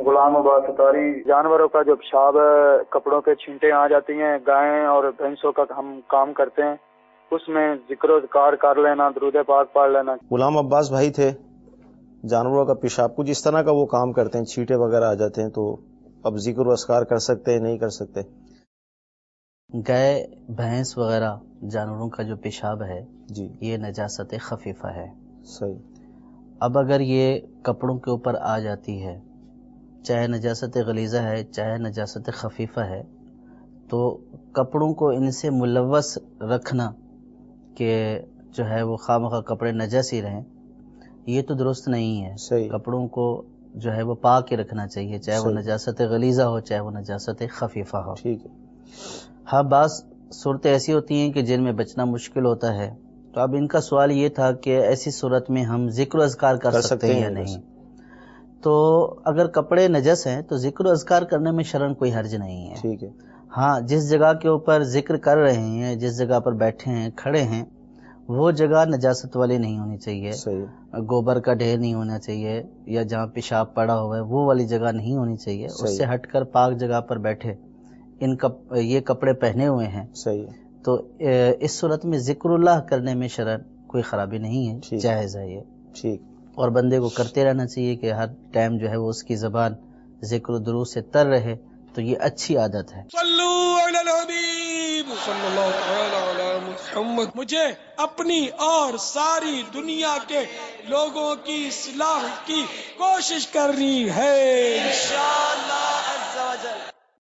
غلام عباس اتاری۔ جانوروں کا جو پیشاب ہے، کپڑوں کے چھینٹیں آ جاتی ہیں، گائیں اور بھینسوں کا ہم کام کرتے ہیں، اس میں ذکر و اذکار کر لینا، درود پاک پڑھ لینا۔ غلام عباس بھائی تھے، جانوروں کا پیشاب کچھ اس طرح کا وہ کام کرتے ہیں، چھینٹے وغیرہ آ جاتے ہیں، تو اب ذکر و اذکار کر سکتے ہیں نہیں کر سکتے؟ گائے بھینس وغیرہ جانوروں کا جو پیشاب ہے جی یہ نجاست خفیفہ ہے۔ صحیح۔ اب اگر یہ کپڑوں کے اوپر آ جاتی ہے، چاہے نجاست غلیظہ ہے چاہے نجاست خفیفہ ہے، تو کپڑوں کو ان سے ملوث رکھنا کہ جو ہے وہ خواہ مخواہ کپڑے نجس ہی رہیں، یہ تو درست نہیں ہے۔ صحیح۔ کپڑوں کو جو ہے وہ پاک ہی رکھنا چاہیے، چاہے وہ صحیح۔ نجاست غلیظہ ہو چاہے وہ نجاست خفیفہ ہو۔ ٹھیک ہے۔ ہاں، بعض صورتیں ایسی ہوتی ہیں کہ جن میں بچنا مشکل ہوتا ہے، تو اب ان کا سوال یہ تھا کہ ایسی صورت میں ہم ذکر و اذکار کر سکتے ہیں یا نہیں۔ تو اگر کپڑے نجس ہیں تو ذکر و اذکار کرنے میں شرعاً کوئی حرج نہیں ہے۔ ٹھیک ہے۔ ہاں، جس جگہ کے اوپر ذکر کر رہے ہیں، جس جگہ پر بیٹھے ہیں کھڑے ہیں، وہ جگہ نجاست والی نہیں ہونی چاہیے، صحیح۔ گوبر کا ڈھیر نہیں ہونا چاہیے، یا جہاں پیشاب پڑا ہوا ہے وہ والی جگہ نہیں ہونی چاہیے، اس سے ہٹ کر پاک جگہ پر بیٹھے یہ کپڑے پہنے ہوئے ہیں، صحیح۔ تو اس صورت میں ذکر اللہ کرنے میں شرعاً کوئی خرابی نہیں ہے، جائز ہے یہ۔ ٹھیک۔ اور بندے کو کرتے رہنا چاہیے کہ ہر ٹائم جو ہے وہ اس کی زبان ذکر و درود سے تر رہے، تو یہ اچھی عادت ہے۔ صلو علی الحبیب صلی اللہ تعالی علی محمد۔ مجھے اپنی اور ساری دنیا کے لوگوں کی اصلاح کی کوشش کرنی ہے انشاءاللہ۔